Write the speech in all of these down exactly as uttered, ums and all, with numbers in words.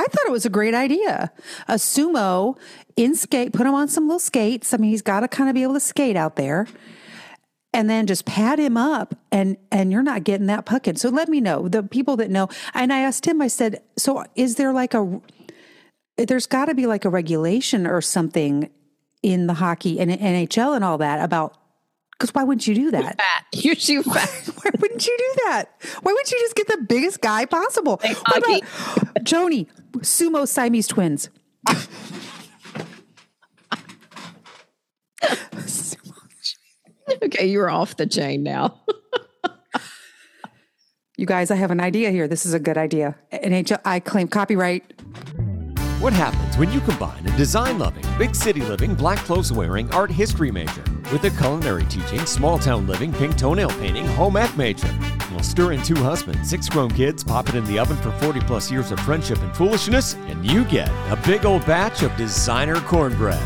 thought it was a great idea. A sumo in skate, put him on some little skates. I mean, he's got to kind of be able to skate out there. And then just pad him up, and and you're not getting that puck in. So let me know, the people that know. And I asked him, I said, so is there like a, there's got to be like a regulation or something in the hockey and N H L and all that about, because why wouldn't you do that? You're too fat. Why wouldn't you do that? Why wouldn't you just get the biggest guy possible? Hey, what about Joni, sumo Siamese twins? Okay, you're off the chain now. You guys, I have an idea here. This is a good idea. N H L, I claim copyright. What happens when you combine a design-loving, big city-living, black clothes-wearing art history major with a culinary-teaching, small-town living, pink toenail painting, home ec major? Well, stir in two husbands, six grown kids, pop it in the oven for forty-plus years of friendship and foolishness, and you get a big old batch of designer cornbread.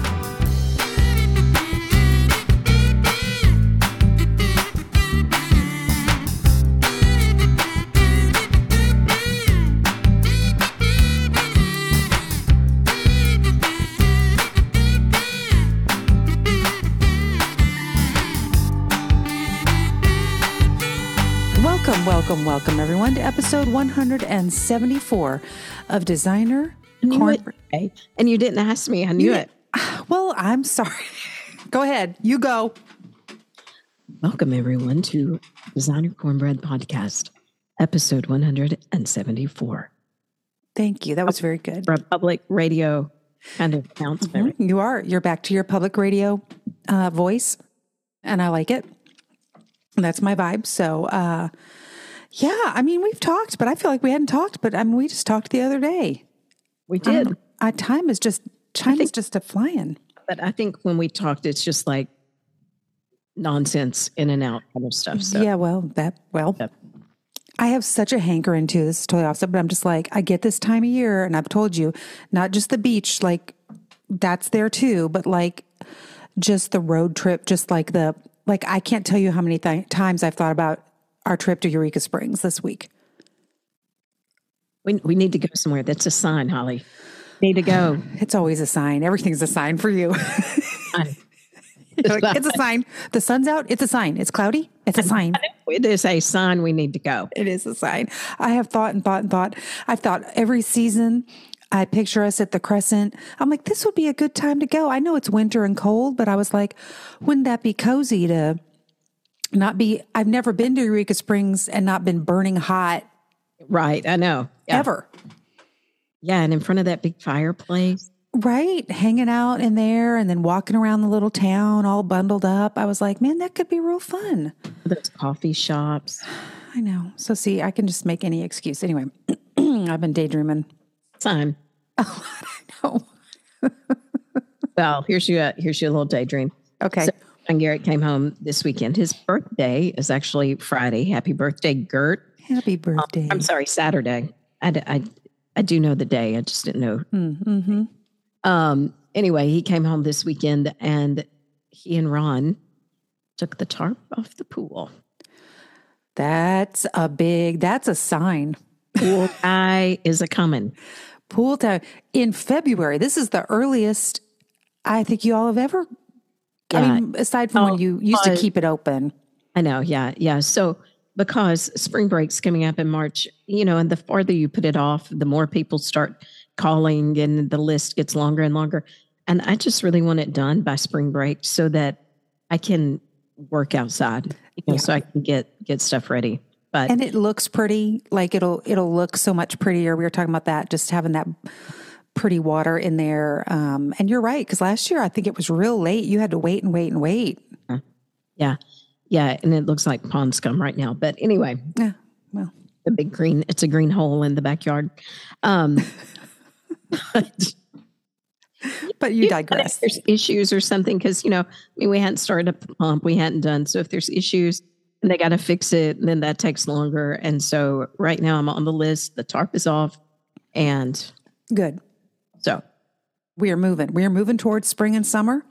Welcome, welcome, welcome, everyone, to episode one hundred seventy-four of Designer Cornbread. And you didn't ask me. I knew yeah. it. Well, I'm sorry. Go ahead. You go. Welcome, everyone, to Designer Cornbread Podcast, episode one hundred seventy-four. Thank you. That was very good. For a public radio kind of announcement. Mm-hmm. You are. You're back to your public radio uh, voice, and I like it. That's my vibe. So, uh, yeah, I mean, we've talked, but I feel like we hadn't talked, but I mean, we just talked the other day. We did. Um, I, time is just, time think, is just a flying. But I think when we talked, it's just like nonsense in and out kind of stuff. So. Yeah, well, that, well, yep. I have such a hankering too. This is totally opposite, but I'm just like, I get this time of year, and I've told you, not just the beach, like that's there too, but like just the road trip, just like the, Like, I can't tell you how many th- times I've thought about our trip to Eureka Springs this week. We we need to go somewhere. That's a sign, Holly. Need to go. It's always a sign. Everything's a sign for you. Like, it's a sign. The sun's out. It's a sign. It's cloudy. It's a sign. It is a sign we need to go. It is a sign. I have thought and thought and thought. I've thought every season I picture us at the Crescent. I'm like, this would be a good time to go. I know it's winter and cold, but I was like, wouldn't that be cozy to not be, I've never been to Eureka Springs and not been burning hot. Right. I know. Yeah. Ever. Yeah. And in front of that big fireplace. Right. Hanging out in there and then walking around the little town all bundled up. I was like, man, that could be real fun. Those coffee shops. I know. So see, I can just make any excuse. Anyway, I've been daydreaming. Time. Oh, I know. Well, here's your here's your little daydream. Okay. So John Garrett came home this weekend. His birthday is actually Friday. Happy birthday, Gert. Happy birthday. Um, I'm sorry, Saturday. I, I, I do know the day. I just didn't know. Mm-hmm. Um. Anyway, he came home this weekend, and he and Ron took the tarp off the pool. That's a big. That's a sign. Pool guy is a coming. Pool time in February. This is the earliest I think you all have ever. Yeah. I mean, aside from oh, when you used uh, to keep it open. I know. Yeah. Yeah. So because spring break's coming up in March, you know, and the farther you put it off, the more people start calling and the list gets longer and longer. And I just really want it done by spring break so that I can work outside, you know, yeah. so I can get, get stuff ready. But, and it looks pretty, like it'll it'll look so much prettier. We were talking about that, just having that pretty water in there. Um, and you're right, because last year I think it was real late. You had to wait and wait and wait. Yeah, yeah, and it looks like pond scum right now. But anyway, yeah, well, the big green, it's a green hole in the backyard. Um, but, but you digress. If there's issues or something, because you know, I mean, we hadn't started a pump, we hadn't done. So if there's issues. And they got to fix it, and then that takes longer. And so right now I'm on the list. The tarp is off, and good. So we are moving. We are moving towards spring and summer,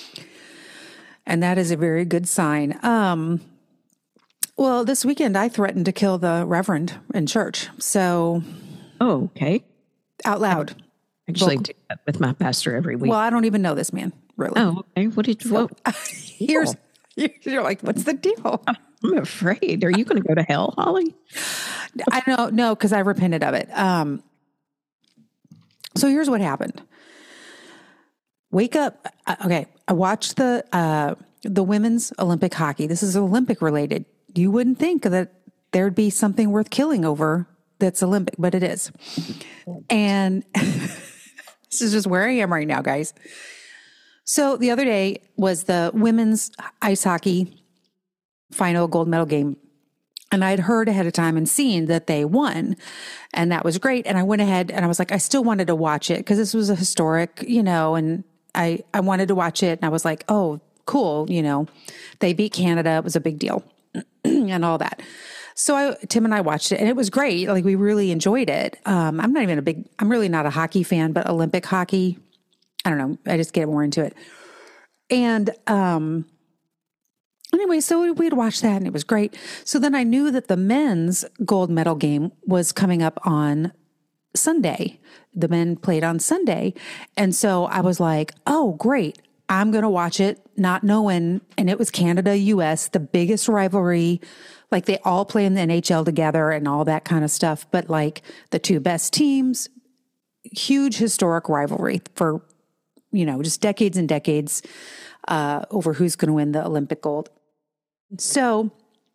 and that is a very good sign. Um, well, this weekend I threatened to kill the reverend in church. So, oh, okay. out loud. I actually do that with my pastor every week. Well, I don't even know this man, really. Oh, okay. What did you, So, what? here's, you're like, what's the deal? I'm afraid. Are you going to go to hell, Holly? I don't know, because I repented of it. Um, so here's what happened. Wake up. uh, Okay. I watched the, uh, the women's Olympic hockey. This is Olympic related. You wouldn't think that there'd be something worth killing over that's Olympic, but it is. And this is just where I am right now, guys. So the other day was the women's ice hockey final gold medal game. And I'd heard ahead of time and seen that they won. And that was great. And I went ahead and I was like, I still wanted to watch it because this was a historic, you know, and I, I wanted to watch it. And I was like, oh, cool. You know, they beat Canada. It was a big deal and all that. So I, Tim and I watched it and it was great. Like we really enjoyed it. Um, I'm not even a big, I'm really not a hockey fan, but Olympic hockey, I don't know. I just get more into it. And, um, anyway, so we'd watched that and it was great. So then I knew that the men's gold medal game was coming up on Sunday. The men played on Sunday. And so I was like, oh, great. I'm going to watch it, not knowing. And it was Canada, U S, the biggest rivalry. Like they all play in the N H L together and all that kind of stuff. But like the two best teams, huge historic rivalry for, you know, just decades and decades uh, over who's going to win the Olympic gold. So,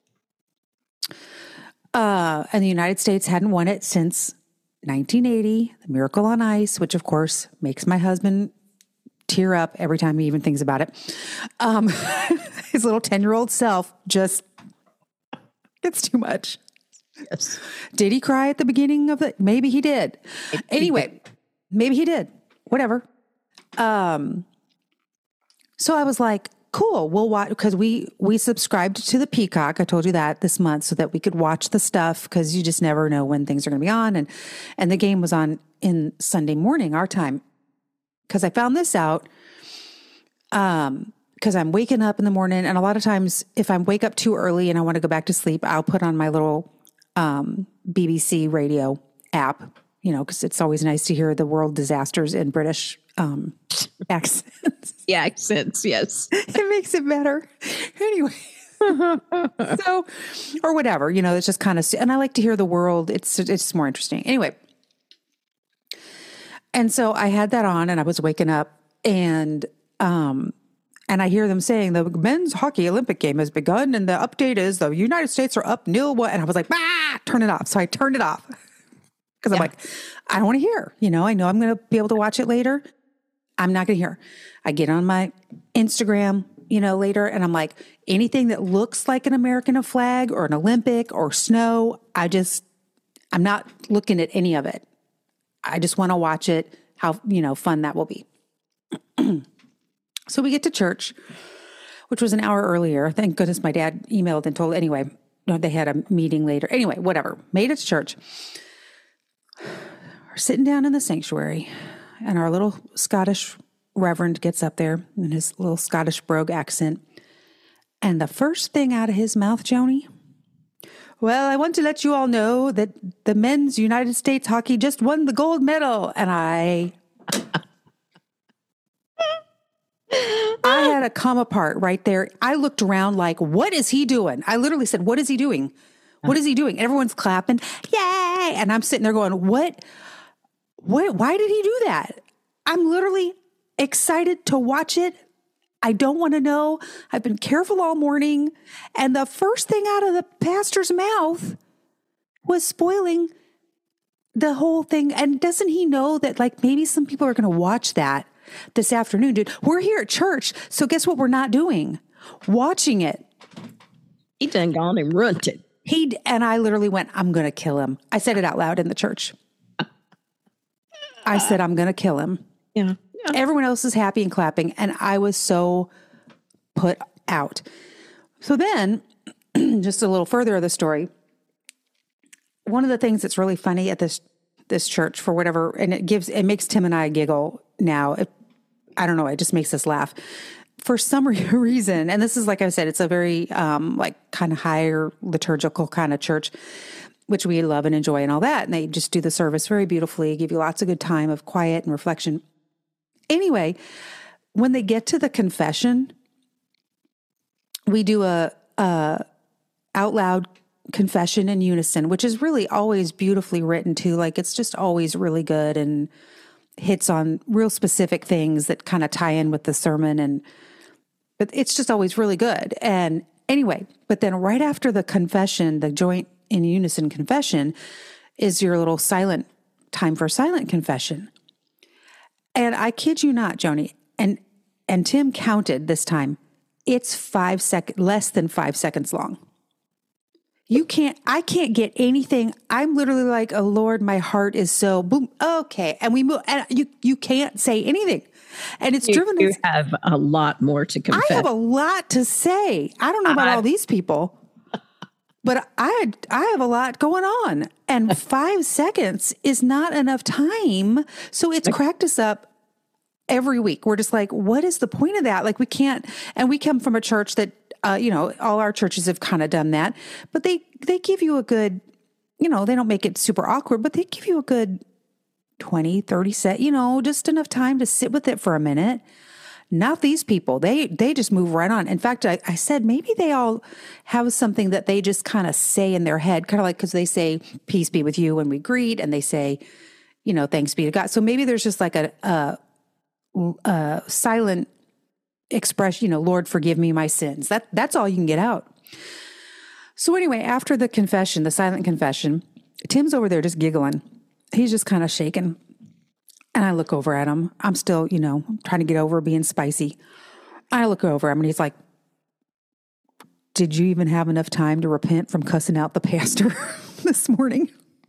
uh, and the United States hadn't won it since nineteen eighty, the Miracle on Ice, which of course makes my husband tear up every time he even thinks about it. Um, his little ten-year-old self just gets too much. Yes. Did he cry at the beginning of it? Maybe he did. Anyway, maybe he did. Whatever. Um, so I was like, cool, we'll watch, because we, we subscribed to the Peacock. I told you that this month so that we could watch the stuff because you just never know when things are going to be on. And, and the game was on in Sunday morning, our time. Because I found this out um, because I'm waking up in the morning. And a lot of times if I wake up too early and I want to go back to sleep, I'll put on my little um, B B C radio app, you know, because it's always nice to hear the world disasters in British um, accents. Yeah, accents, yes. It makes it better. Anyway. So, or whatever, you know, it's just kind of, and I like to hear the world. It's, it's more interesting. Anyway. And so I had that on and I was waking up and, um, and I hear them saying the men's hockey Olympic game has begun and the update is the United States are up nil one. And I was like, ah, turn it off. So I turned it off because I'm Yeah. like, I don't want to hear, you know, I know I'm going to be able to watch it later. I'm not going to hear. I get on my Instagram, you know, later and I'm like, anything that looks like an American flag or an Olympic or snow, I just, I'm not looking at any of it. I just want to watch it, how, you know, fun that will be. So we get to church, which was an hour earlier. Thank goodness my dad emailed and told, anyway, no, they had a meeting later. Anyway, whatever. Made it to church. We're sitting down in the sanctuary and our little Scottish reverend gets up there in his little Scottish brogue accent. And the first thing out of his mouth, Joni, well, I want to let you all know that the men's United States hockey just won the gold medal. And I, I had to come apart right there. I looked around like, what is he doing? I literally said, what is he doing? What is he doing? Everyone's clapping. Yay. And I'm sitting there going, what, what, why did he do that? I'm literally excited to watch it. I don't want to know. I've been careful all morning. And the first thing out of the pastor's mouth was spoiling the whole thing. And doesn't he know that like maybe some people are going to watch that this afternoon? Dude, we're here at church. So guess what we're not doing? Watching it. He done gone and runted. He, and I literally went, I'm going to kill him. I said it out loud in the church. I said, I'm going to kill him. Yeah. Yeah. Everyone else is happy and clapping. And I was so put out. So then, just a little further of the story. One of the things that's really funny at this, this church for whatever, and it gives, it makes Tim and I giggle now. It, I don't know. It just makes us laugh for some reason. And this is, like I said, it's a very, um, like kind of higher liturgical kind of church. which we love and enjoy and all that. And they just do the service very beautifully, give you lots of good time of quiet and reflection. Anyway, when they get to the confession, we do a, a out loud confession in unison, which is really always beautifully written too. Like it's just always really good and hits on real specific things that kind of tie in with the sermon. And, but it's just always really good. And anyway, but then right after the confession, the joint in unison confession is your little silent time for silent confession. And I kid you not, Joni, and, and Tim counted this time. It's five sec, less than five seconds long. You can't, I can't get anything. I'm literally like, oh Lord, my heart is so boom. Okay. And we move, and you, you can't say anything. And it's you, driven. You have a lot more to confess. I have a lot to say. I don't know about uh, all these people, but I, I have a lot going on, and five seconds is not enough time. So it's cracked us up every week. We're just like, what is the point of that? Like we can't, and we come from a church that, Uh, you know, all our churches have kind of done that, but they, they give you a good, you know, they don't make it super awkward, but they give you a good twenty, thirty set, you know, just enough time to sit with it for a minute. Not these people. They, they just move right on. In fact, I, I said, maybe they all have something that they just kind of say in their head, kind of like, cause they say, peace be with you when we greet, and they say, you know, thanks be to God. So maybe there's just like a, a, a silent express, you know, Lord, forgive me my sins. That that's all you can get out. So anyway, after the confession, the silent confession, Tim's over there just giggling. He's just kind of shaking. And I look over at him. I'm still, you know, trying to get over being spicy. I look over at him and he's like, did you even have enough time to repent from cussing out the pastor this morning?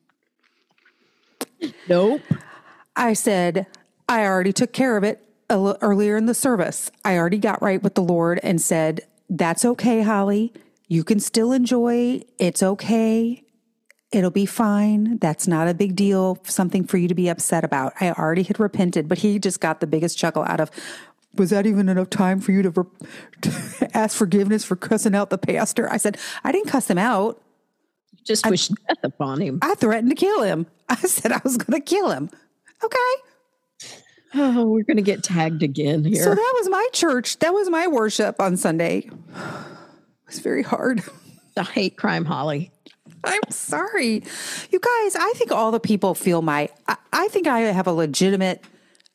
Nope. I said, I already took care of it earlier in the service. I already got right with the Lord and said, that's okay, Holly. You can still enjoy. It's okay. It'll be fine. That's not a big deal. Something for you to be upset about. I already had repented, but he just got the biggest chuckle out of, was that even enough time for you to, re- to ask forgiveness for cussing out the pastor? I said, I didn't cuss him out. You just wished death upon him. I threatened to kill him. I said I was going to kill him. Okay. Oh, we're going to get tagged again here. So that was my church. That was my worship on Sunday. It was very hard. I hate crime, Holly. I'm sorry. You guys, I think all the people feel my, I, I think I have a legitimate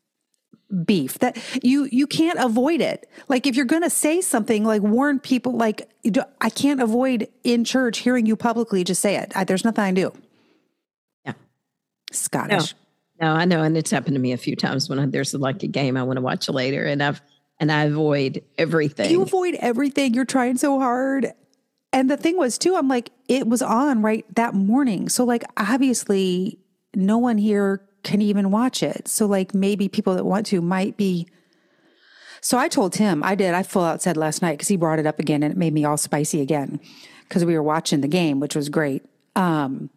beef that you, you can't avoid it. Like if you're going to say something, like warn people, like I can't avoid in church hearing you publicly just say it. I, there's nothing I do. Yeah. Scottish. No. No, I know. And it's happened to me a few times when I, there's like a game I want to watch later and I've, and I avoid everything. You avoid everything. You're trying so hard. And the thing was too, I'm like, it was on right that morning. So like, obviously no one here can even watch it. So like maybe people that want to might be. So I told Tim, I did, I full out said last night, cause he brought it up again and it made me all spicy again. Cause we were watching the game, which was great. Um,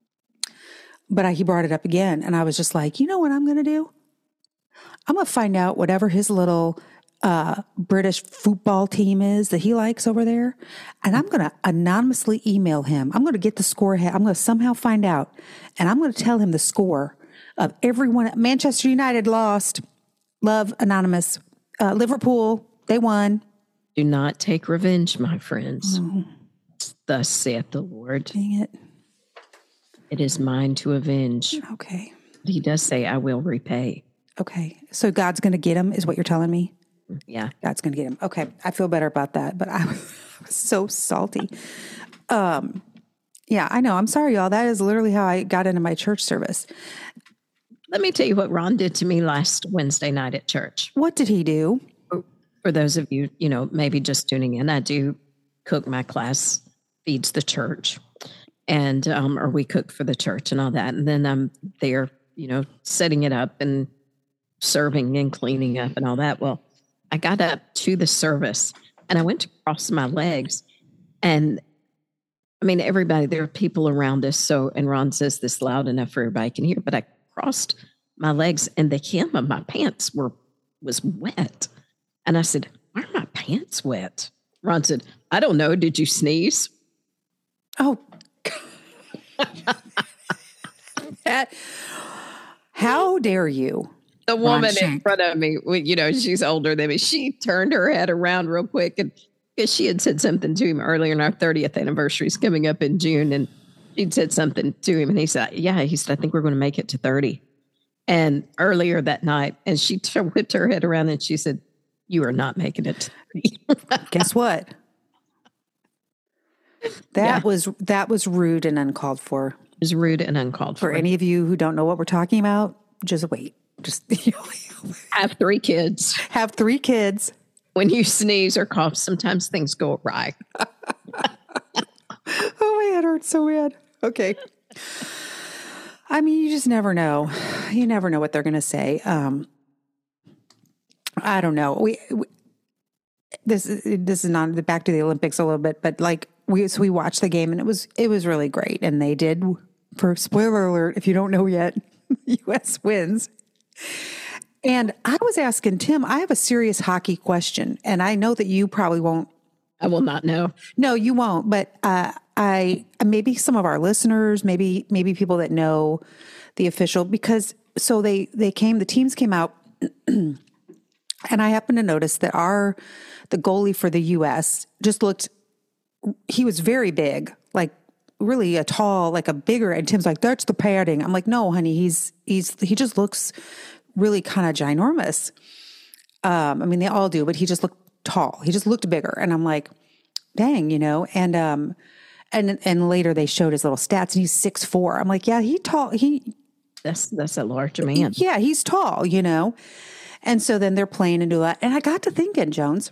But I, he brought it up again, and I was just like, you know what I'm going to do? I'm going to find out whatever his little uh, British football team is that he likes over there, and I'm going to anonymously email him. I'm going to get the score. I'm going to somehow find out, and I'm going to tell him the score of everyone. Manchester United lost. Love, anonymous. Uh, Liverpool, they won. Do not take revenge, my friends. Oh. Thus saith the Lord. Dang it. It is mine to avenge. Okay. He does say, I will repay. Okay. So God's going to get him, is what you're telling me? Yeah. God's going to get him. Okay. I feel better about that, but I was, I was so salty. Um, yeah, I know. I'm sorry, y'all. That is literally how I got into my church service. Let me tell you what Ron did to me last Wednesday night at church. What did he do? For those of you, you know, maybe just tuning in, I do cook. My class feeds the church. And, um, or we cook for the church and all that. And then I'm there, you know, setting it up and serving and cleaning up and all that. Well, I got up to the service and I went to cross my legs. And I mean, everybody, there are people around us. So, and Ron says this loud enough for everybody can hear, but I crossed my legs and the hem of my pants were, was wet. And I said, why are my pants wet? Ron said, I don't know. Did you sneeze? Oh, That, how dare you? The woman in front of me, you know, she's older than me. She turned her head around real quick, and because she had said something to him earlier, and our thirtieth anniversary is coming up in June, and she'd said something to him, and he said, yeah, he said, I think we're going to make it to thirty. And earlier that night, and she t- whipped her head around and she said, you are not making it to thirty. Guess what? That Yeah. was that was rude and uncalled for. It was rude and uncalled for. For any of you who don't know what we're talking about, just wait. Just Have three kids. have three kids. When you sneeze or cough, sometimes things go awry. Oh, my head hurts so bad. Okay. I mean, you just never know. You never know what they're going to say. Um, I don't know. We, we this is this is not back to the Olympics a little bit, but like we so we watched the game and it was it was really great. And they did. For spoiler alert, if you don't know yet, U S wins. And I was asking Tim, I have a serious hockey question, and I know that you probably won't. I will not know. No, you won't. But uh, I maybe some of our listeners, maybe maybe people that know the official, because so they they came, the teams came out, and I happened to notice that our the goalie for the U S just looked. He was very big, like really a tall, like a bigger. And Tim's like, "That's the padding." I'm like, "No, honey, he's he's he just looks really kind of ginormous." Um, I mean, they all do, but he just looked tall. He just looked bigger. And I'm like, dang, you know, and, um, and, and later they showed his little stats and he's six foot four. I'm like, yeah, he tall. He, That's, that's a large man. yeah, he's tall, you know? And so then they're playing and do that. And I got to thinking, Jones,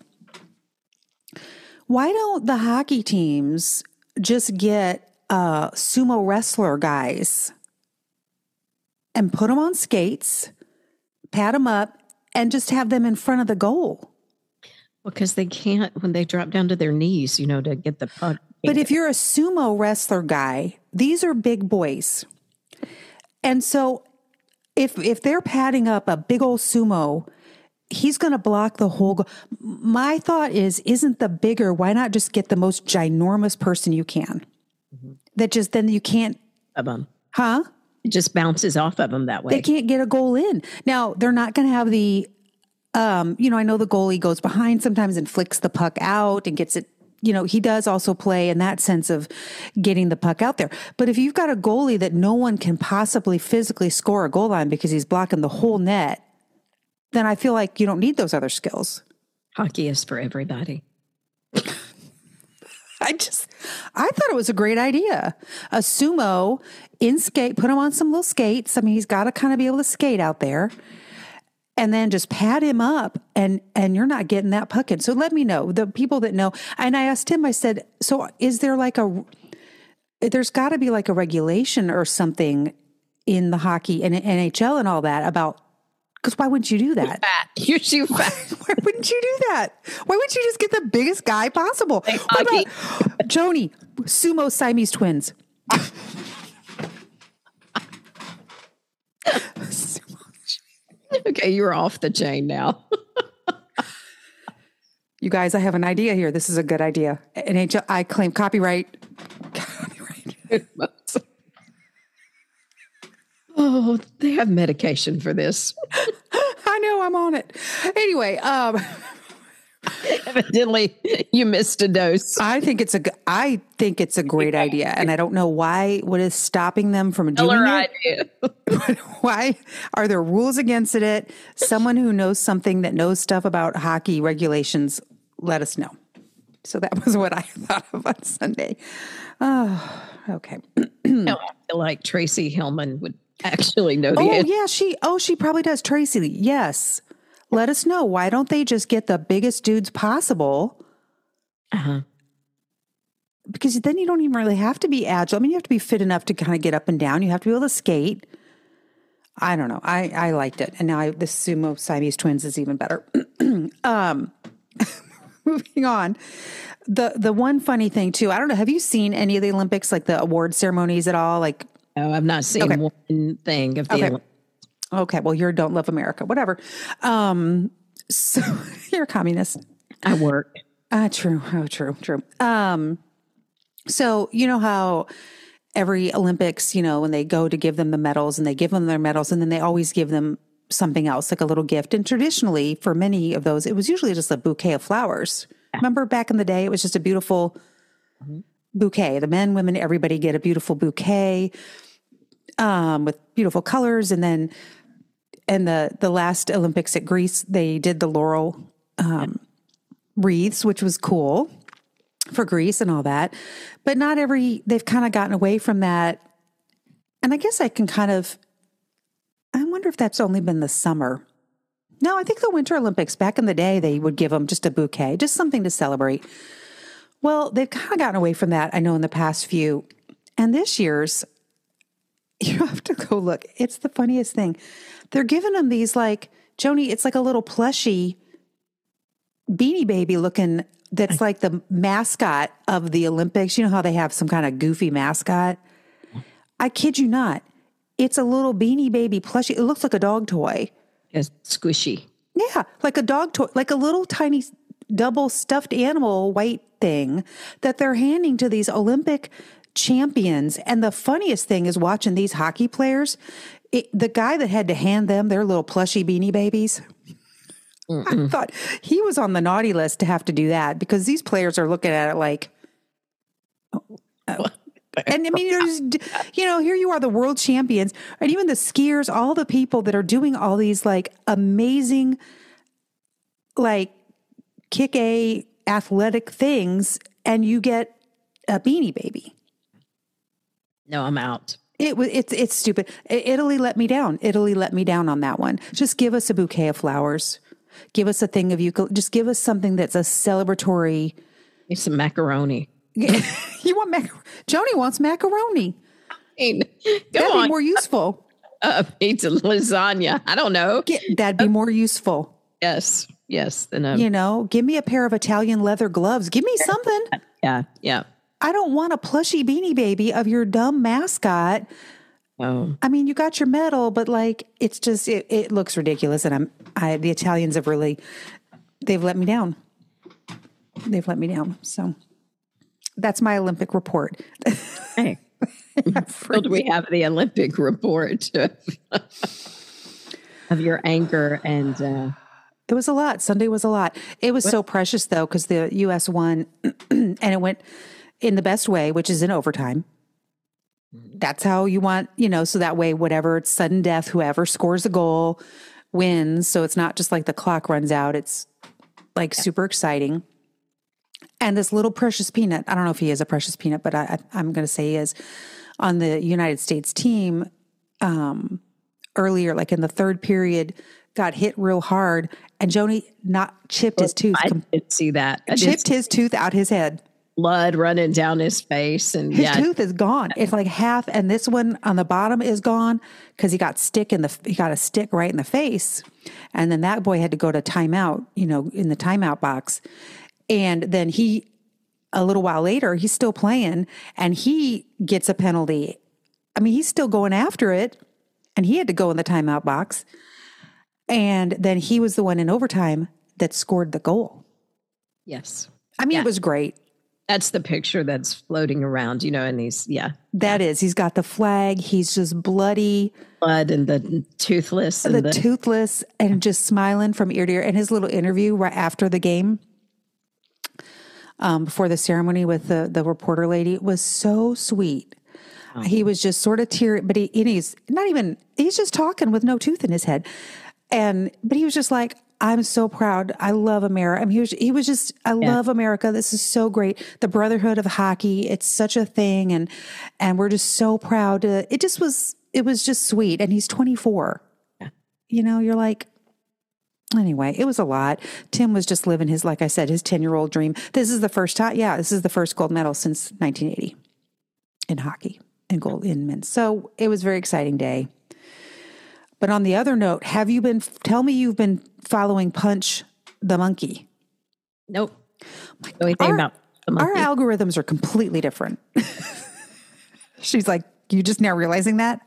why don't the hockey teams just get, uh, sumo wrestler guys and put them on skates, pat them up, and just have them in front of the goal? Because they can't, when they drop down to their knees, you know, to get the puck. But if you're a sumo wrestler guy, these are big boys. And so if if they're padding up a big old sumo, he's going to block the whole goal. My thought is, isn't the bigger, why not just get the most ginormous person you can? Mm-hmm. That just, then you can't. Of them. Huh? It just bounces off of them that way. They can't get a goal in. Now, they're not going to have the, um, you know, I know the goalie goes behind sometimes and flicks the puck out and gets it, you know, he does also play in that sense of getting the puck out there. But if you've got a goalie that no one can possibly physically score a goal line because he's blocking the whole net, then I feel like you don't need those other skills. Hockey is for everybody. I just, I thought it was a great idea. A sumo in skate, put him on some little skates. I mean, he's got to kind of be able to skate out there, and then just pad him up, and, and you're not getting that puck in. So let me know, the people that know. And I asked him, I said, so is there like a, there's got to be like a regulation or something in the hockey and N H L and all that about, because why wouldn't you do that? Fat. You're too fat. Why wouldn't you do that? Why wouldn't you just get the biggest guy possible? Like What hockey. about Joni, sumo Siamese twins? Okay, you're off the chain now. You guys, I have an idea here. This is a good idea. N H L, I claim copyright. Copyright. Oh, they have medication for this. I know, I'm on it. Anyway, um, Evidently, you missed a dose. I think it's a g- I think it's a great idea, and I don't know why. What is stopping them from doing Killer it? idea. Why are there rules against it? Someone who knows something that knows stuff about hockey regulations, let us know. So that was what I thought of on Sunday. Oh, okay. No, I feel like Tracy Hillman would actually know the Oh answer. yeah, she. Oh, she probably does. Tracy, yes. Let us know. Why don't they just get the biggest dudes possible? Uh-huh. Because then you don't even really have to be agile. I mean, you have to be fit enough to kind of get up and down. You have to be able to skate. I don't know. I, I liked it. And now I, the sumo Siamese twins is even better. um, moving on. The the one funny thing too, I don't know, have you seen any of the Olympics, like the award ceremonies at all? Like, No, I've not seen Okay. one thing of the Okay. Olympics. okay, well, you're Don't Love America, whatever. Um, so you're a communist. I work. Ah, true. Oh, true, true. Um, so you know how every Olympics, you know, when they go to give them the medals and they give them their medals and then they always give them something else, like a little gift. And traditionally, for many of those, it was usually just a bouquet of flowers. Yeah. Remember back in the day, it was just a beautiful mm-hmm. bouquet. The men, women, everybody get a beautiful bouquet um, with beautiful colors. And then in the, the last Olympics at Greece, they did the laurel um, yeah. wreaths, which was cool for Greece and all that. But not every, they've kind of gotten away from that. And I guess I can kind of, I wonder if that's only been the summer. No, I think the Winter Olympics, back in the day, they would give them just a bouquet, just something to celebrate. Well, they've kind of gotten away from that, I know, in the past few. And this year's, you have to go look. It's the funniest thing. They're giving them these like, Joni, it's like a little plushy Beanie Baby looking, that's like the mascot of the Olympics. You know how they have some kind of goofy mascot? I kid you not. It's a little Beanie Baby plushie. It looks like a dog toy. It's squishy. Yeah, like a dog toy, like a little tiny double stuffed animal white thing that they're handing to these Olympic champions. And the funniest thing is watching these hockey players. It, the guy that had to hand them their little plushy Beanie Babies, Mm-mm. I thought he was on the naughty list to have to do that, because these players are looking at it like, oh, oh. And I mean, there's, you know, here you are, the world champions, and even the skiers, all the people that are doing all these like amazing, like kick A athletic things, and you get a Beanie Baby. No, I'm out. It was, it's, it's stupid. Italy let me down. Italy let me down on that one. Just give us a bouquet of flowers. Give us a thing of eucalyptus. Just give us something that's a celebratory. Need some macaroni. You want macaroni? Joni wants macaroni. I mean, go that'd on. be more useful. Uh, pizza, lasagna. I don't know. Get, that'd be more useful. Yes, yes. Then um, you know, give me a pair of Italian leather gloves. Give me something. Yeah, yeah. I don't want a plushy Beanie Baby of your dumb mascot. Oh, I mean, you got your medal, but like, it's just, it, it looks ridiculous. And I'm, I, the Italians have really, they've let me down. They've let me down. So that's my Olympic report. Hey, so do we have the Olympic report of your anger and, uh, it was a lot. Sunday was a lot. It was what? so precious though, because the U S won and it went in the best way, which is in overtime. That's how you want, you know, so that way, whatever, it's sudden death, whoever scores a goal wins. So it's not just like the clock runs out. It's like yeah. super exciting. And this little Precious Peanut, I don't know if he is a Precious Peanut, but I, I, I'm going to say he is, on the United States team um, earlier, like in the third period, got hit real hard. And Joni not chipped his tooth. I did see that. I chipped his tooth out his head. Blood running down his face, and his yeah. tooth is gone. It's like half, and this one on the bottom is gone because he got stick in the he got a stick right in the face, and then that boy had to go to timeout, you know, in the timeout box, and then he, a little while later, he's still playing, and he gets a penalty. I mean, he's still going after it, and he had to go in the timeout box, and then he was the one in overtime that scored the goal. Yes, I mean yeah. it was great. That's the picture that's floating around, you know, and he's, yeah. That yeah. is, he's got the flag. He's just bloody. Blood and the toothless. And the, the toothless and just smiling from ear to ear. And his little interview right after the game, um, before the ceremony with the, the reporter lady, was so sweet. Oh. He was just sort of teary, but he, and he's not even, he's just talking with no tooth in his head. And, but he was just like, I'm so proud. I love America. I mean, he was, he was just, I yeah. love America. This is so great. The brotherhood of hockey. It's such a thing. And, and we're just so proud to, it just was, it was just sweet. And he's twenty-four, yeah. you know, you're like, anyway, it was a lot. Tim was just living his, like I said, his ten year old dream. This is the first time. Yeah. This is the first gold medal since nineteen eighty in hockey and gold in men's. So it was a very exciting day. But on the other note, have you been, tell me you've been following Punch the Monkey. Nope. Know anything our, about the monkey. Our algorithms are completely different. She's like, you just now realizing that?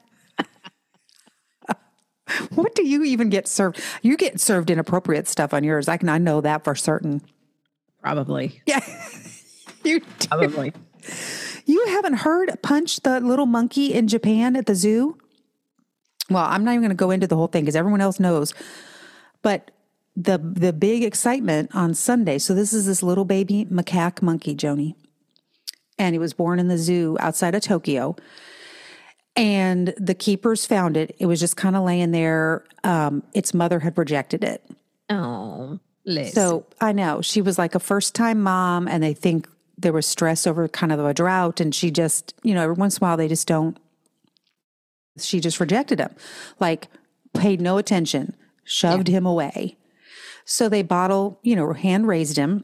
What do you even get served? You get served inappropriate stuff on yours. I can, I know that for certain. Probably. Yeah. You do. Probably. You haven't heard Punch, the little monkey in Japan at the zoo? Well, I'm not even going to go into the whole thing because everyone else knows. But the the big excitement on Sunday. So this is this little baby macaque monkey, Joni. And he was born in the zoo outside of Tokyo. And the keepers found it. It was just kind of laying there. Um, its mother had rejected it. Oh, Liz. So I know. She was like a first-time mom, and they think there was stress over kind of a drought. And she just, you know, every once in a while, they just don't. She just rejected him. Like, paid no attention. Shoved yeah. him away. So they bottle, you know, hand-raised him.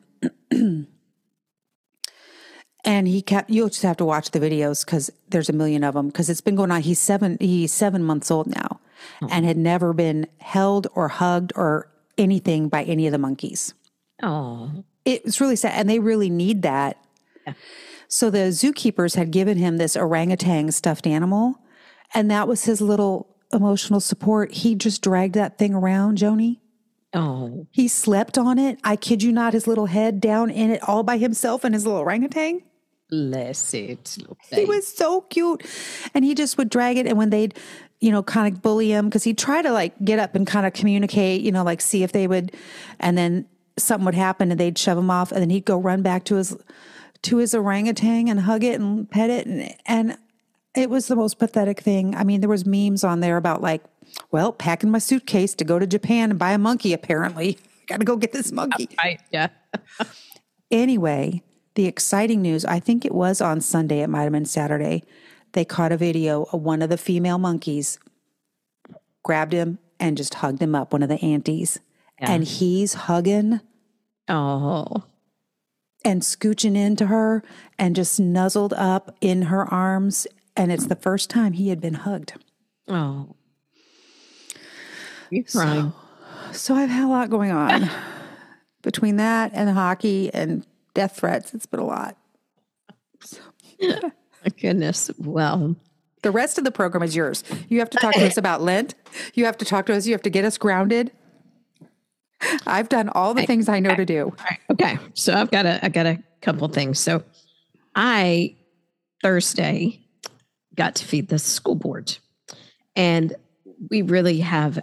And he kept, you'll just have to watch the videos because there's a million of them because it's been going on. He's seven, he's seven months old now oh. and had never been held or hugged or anything by any of the monkeys. Oh, it's really sad. And they really need that. Yeah. So the zookeepers had given him this orangutan stuffed animal, and that was his little emotional support. He just dragged that thing around, Joni. Oh, he slept on it. I kid you not, his little head down in it all by himself and his little orangutan. Bless it. He was so cute. And he just would drag it. And when they'd, you know, kind of bully him, because he'd try to like get up and kind of communicate, you know, like see if they would, and then something would happen and they'd shove him off. And then he'd go run back to his, to his orangutan and hug it and pet it. And, and it was the most pathetic thing. I mean, there was memes on there about like, well, packing my suitcase to go to Japan and buy a monkey, apparently. Got to go get this monkey. Right, yeah. Anyway, the exciting news, I think it was on Sunday, it might have been Saturday, they caught a video of one of the female monkeys, grabbed him and just hugged him up, one of the aunties. Yeah. And he's hugging. Oh. And scooching into her and just nuzzled up in her arms. And it's the first time he had been hugged. Oh. You're crying. So, so I've had a lot going on. Between that and hockey and death threats, it's been a lot. So. My goodness. Well, the rest of the program is yours. You have to talk to us about Lent. You have to talk to us. You have to get us grounded. I've done all the okay. things I know okay. to do. Right. Okay. So I've got a, I got a couple things. So I, Thursday, got to feed the school board. And we really have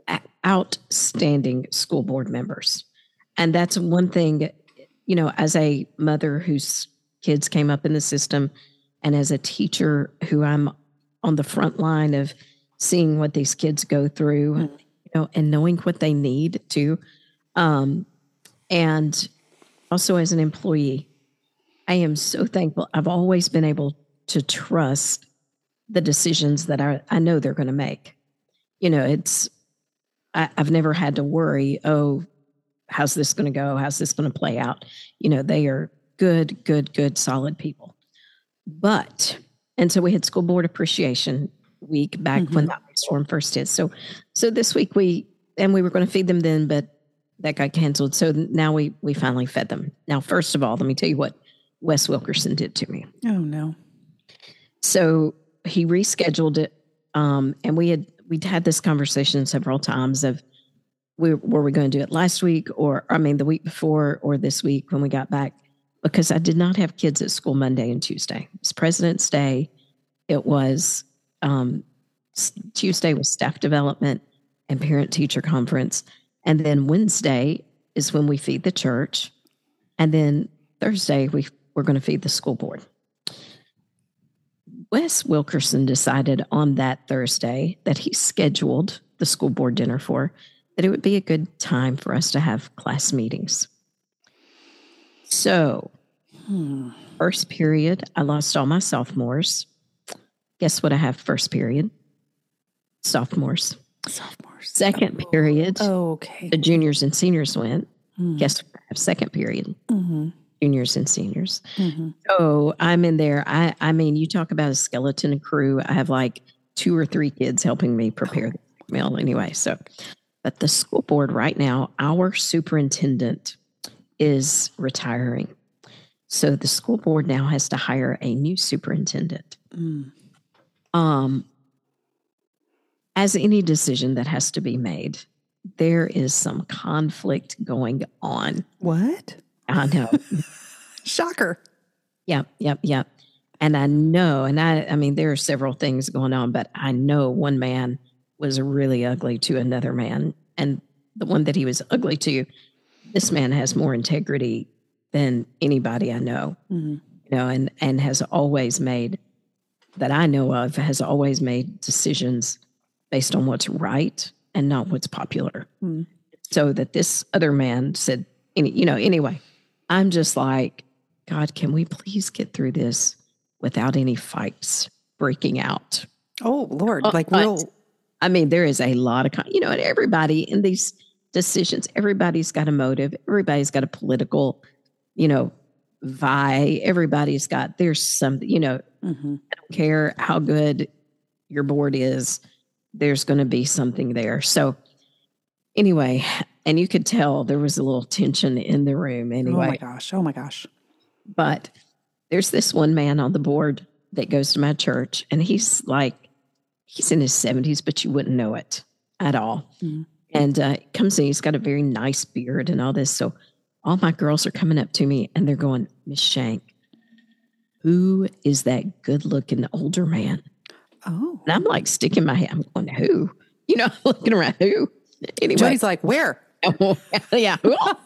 outstanding school board members. And that's one thing, you know, as a mother whose kids came up in the system and as a teacher who I'm on the front line of seeing what these kids go through, mm-hmm. you know, and knowing what they need to. Um, and also as an employee, I am so thankful. I've always been able to trust the decisions that I, I know they're going to make. You know, it's, I, I've never had to worry, oh, how's this going to go? How's this going to play out? You know, they are good, good, good, solid people. But, and so we had school board appreciation week back mm-hmm. when that storm first hit. So, so this week we, and we were going to feed them then, but that got canceled. So now we, we finally fed them. Now, first of all, let me tell you what Wes Wilkerson did to me. Oh no. So he rescheduled it. Um, and we had, we'd had this conversation several times of, we, were we going to do it last week or, I mean, the week before or this week when we got back, because I did not have kids at school Monday and Tuesday. It was President's Day. It was, um, Tuesday was staff development and parent teacher conference. And then Wednesday is when we feed the church. And then Thursday, we, we're going to feed the school board. Wes Wilkerson decided on that Thursday that he scheduled the school board dinner for, that it would be a good time for us to have class meetings. So, hmm. first period, I lost all my sophomores. Guess what I have first period? Sophomores. Sophomores. Second oh. period, oh, okay. the juniors and seniors went. Mm. Guess what I have second period? Mm-hmm. Juniors and seniors. Mm-hmm. So I'm in there. I, I mean, you talk about a skeleton crew. I have like two or three kids helping me prepare the meal anyway. So, but the school board right now, our superintendent is retiring. So the school board now has to hire a new superintendent. Mm. Um, as any decision that has to be made, there is some conflict going on. What? I know. Shocker. Yep, yep, yep. And I know, and I, I mean, there are several things going on, but I know one man was really ugly to another man. And the one that he was ugly to, this man has more integrity than anybody I know, Mm-hmm. you know, and, and has always made, that I know of, has always made decisions based on what's right and not what's popular. Mm-hmm. So that this other man said, any, you know, anyway, I'm just like, God, can we please get through this without any fights breaking out? Oh, Lord. Like But, real. I mean, there is a lot of, con- you know, and everybody in these decisions, everybody's got a motive. Everybody's got a political, you know, vie. Everybody's got, there's something, you know, Mm-hmm. I don't care how good your board is, there's going to be something there. So anyway, and you could tell there was a little tension in the room anyway. Oh my gosh. Oh my gosh. But there's this one man on the board that goes to my church, and he's like, he's in his seventies, but you wouldn't know it at all. Mm-hmm. And uh, comes in, he's got a very nice beard and all this. So all my girls are coming up to me and they're going, Miss Shank, who is that good looking older man? Oh. And I'm like sticking my head, I'm going, who? You know, looking around, who? Anyway. Jody's like, where? Yeah.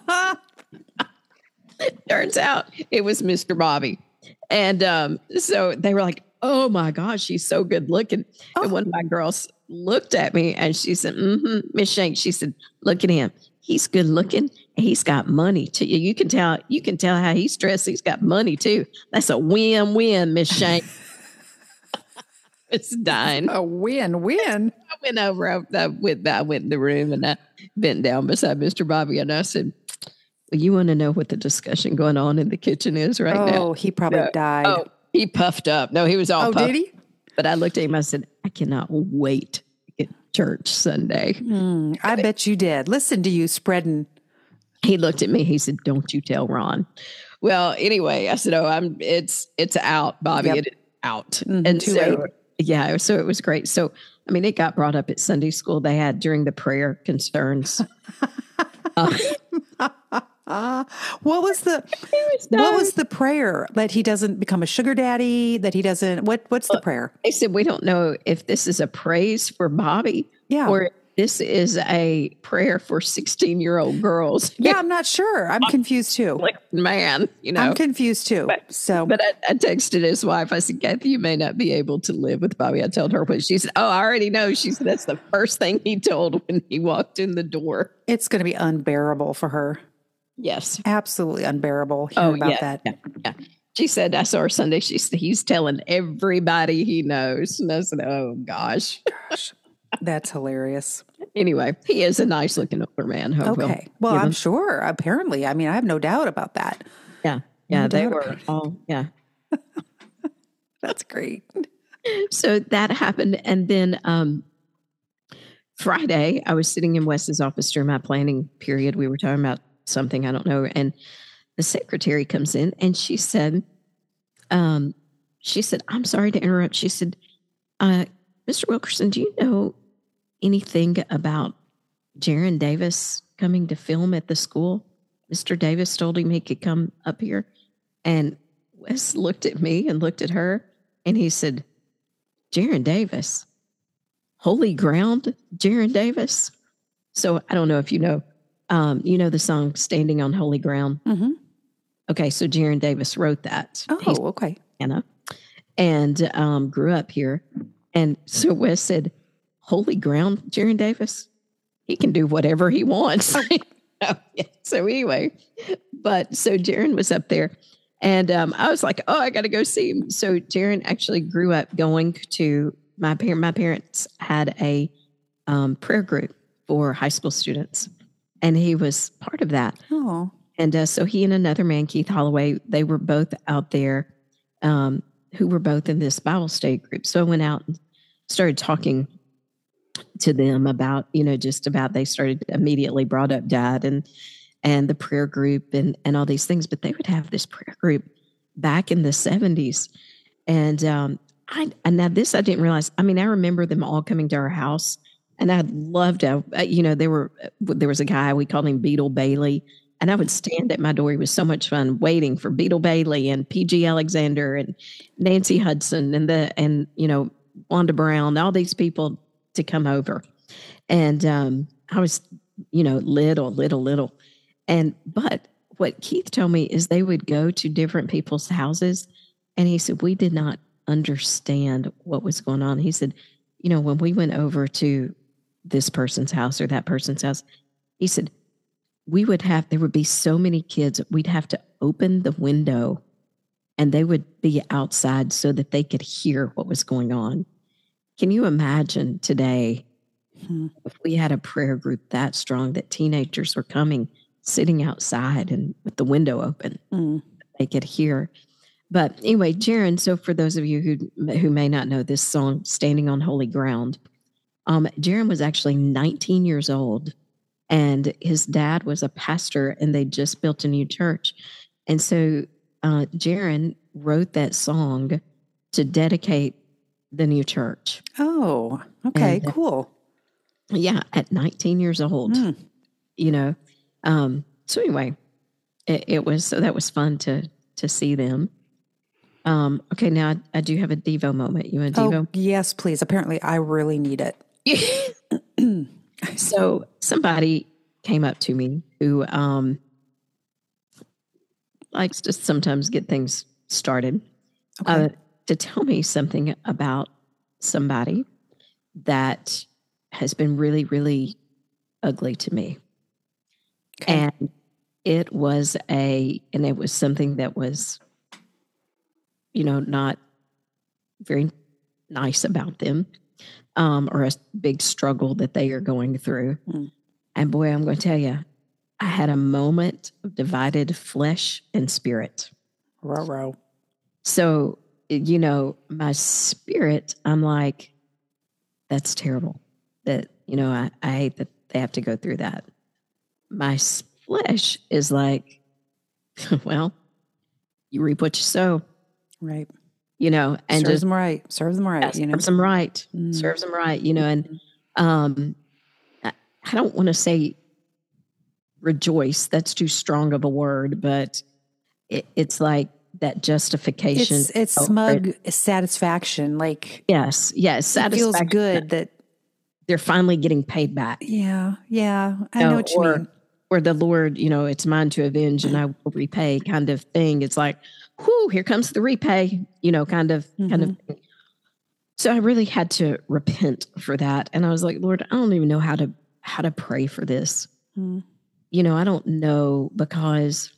Turns out it was Mister Bobby. And um, so they were like, oh my gosh, she's so good looking. Oh. And one of my girls looked at me and she said, mm-hmm, Miss Shank, she said, look at him. He's good looking and he's got money too. You can tell, you can tell how he's dressed. He's got money too. That's a win-win, Miss Shank. It's dying. A win-win. I went over, I, I went, I went in the room and I bent down beside Mister Bobby and I said, well, you want to know what the discussion going on in the kitchen is right oh, now? Oh, he probably No. died. Oh, he puffed up. No, he was all Oh, puffed. did he? But I looked at him, I said, I cannot wait to get church Sunday. Mm, I bet you did. Listen to you spreading. He looked at me, he said, don't you tell Ron. Well, anyway, I said, oh, I'm it's it's out, Bobby. Yep. It is out. Mhm, and too so late. yeah, so it was great. So I mean, it got brought up at Sunday school. They had during the prayer concerns. uh, Uh, what was the was what done. was the prayer that he doesn't become a sugar daddy? That he doesn't. What what's the prayer? They said, we don't know if this is a praise for Bobby Yeah. or if this is a prayer for sixteen-year-old girls. Yeah, I'm not sure. I'm confused too. Like, man, you know. I'm confused too. But- So But I, I texted his wife. I said, Kathy, you may not be able to live with Bobby. I told her, but she said, oh, I already know. She said, that's the first thing he told when he walked in the door. it's going to be unbearable for her. Yes. Absolutely unbearable hearing Oh, about yeah, that. yeah. Yeah. She said, I saw her Sunday. She said, he's telling everybody he knows. And I said, oh, gosh. Gosh, that's hilarious. Anyway, he is a nice looking older man. Hope we'll Okay. Well, give I'm him- sure. Apparently, I mean, I have no doubt about that. Yeah. Yeah. No They doubt were about it. all, yeah. That's great. So that happened. And then um, Friday, I was sitting in Wes's office during my planning period. We were talking about something, I don't know. And the secretary comes in and she said, um, she said, I'm sorry to interrupt. She said, uh, Mister Wilkerson, do you know anything about Jaron Davis coming to film at the school? Mister Davis told him he could come up here. And Wes looked at me and looked at her and he said, Jaron Davis, holy ground, Jaron Davis. So I don't know if you know, um, you know the song Standing on Holy Ground. Mm-hmm. Okay, so Jaron Davis wrote that. Oh, He's okay. Anna, and um, grew up here. And so Wes said, holy ground, Jaron Davis, he can do whatever he wants. Oh, yeah. So anyway, but so Jaron was up there and um, I was like, oh, I got to go see him. So Jaron actually grew up going to my parent. My parents had a um, prayer group for high school students and he was part of that. Oh, And uh, so he and another man, Keith Holloway, they were both out there um, who were both in this Bible study group. So I went out and started talking to them about, you know, just about, they started immediately brought up dad and, and the prayer group and, and all these things, but they would have this prayer group back in the seventies. And um, I, and now this, I didn't realize, I mean, I remember them all coming to our house and I'd love to, uh, you know, there were, there was a guy, we called him Beetle Bailey. And I would stand at my door. It was so much fun waiting for Beetle Bailey and P G Alexander and Nancy Hudson and the, and, you know, Wanda Brown, all these people to come over. And um, I was, you know, little, little, little. And, but what Keith told me is they would go to different people's houses. And he said, we did not understand what was going on. He said, you know, when we went over to this person's house or that person's house, he said, we would have, there would be so many kids, we'd have to open the window and they would be outside so that they could hear what was going on. Can you imagine today hmm. if we had a prayer group that strong that teenagers were coming, sitting outside and with the window open, mm. they could hear. But anyway, Jaron, so for those of you who who may not know this song, Standing on Holy Ground, um, Jaron was actually nineteen years old. And his dad was a pastor, and they just built a new church. And so uh, Jaron wrote that song to dedicate the new church. Oh, okay, and, cool. Yeah, at nineteen years old, mm. you know. Um, so anyway, it, it was, so that was fun to to see them. Um, okay, now I, I do have a Devo moment. You want a Devo? Oh, yes, please. Apparently, I really need it. So somebody came up to me who um, likes to sometimes get things started okay. uh, to tell me something about somebody that has been really, really ugly to me. Okay. And it was a, and it was something that was, you know, not very nice about them. Um, or a big struggle that they are going through. Mm. And boy, I'm going to tell you, I had a moment of divided flesh and spirit. Row, row. So, you know, my spirit, I'm like, that's terrible. That, you know, I, I hate that they have to go through that. My flesh is like, well, you reap what you sow. Right. You know, and serves just, them right, serves them right, yeah, you know, serves them right, mm. serves them right, you know, and um, I, I don't want to say rejoice. That's too strong of a word, but it, it's like that justification. It's, it's oh, smug right? satisfaction. Like, yes, yes. Satisfaction. It feels good that they're finally getting paid back. Yeah. Yeah. I you know, know what you or, mean. Or the Lord, you know, it's mine to avenge and I will repay kind of thing. It's like, whoo, here comes the repay, you know, kind of, mm-hmm. kind of thing. So I really had to repent for that. And I was like, Lord, I don't even know how to, how to pray for this. Mm. You know, I don't know because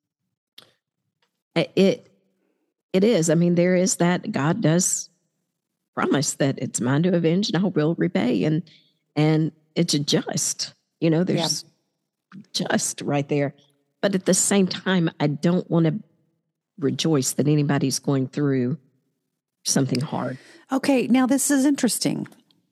it, it is, I mean, there is that God does promise that it's mine to avenge and I will repay. And, and it's just, you know, there's yeah. just right there. But at the same time, I don't want to rejoice that anybody's going through something hard. Okay, now this is interesting.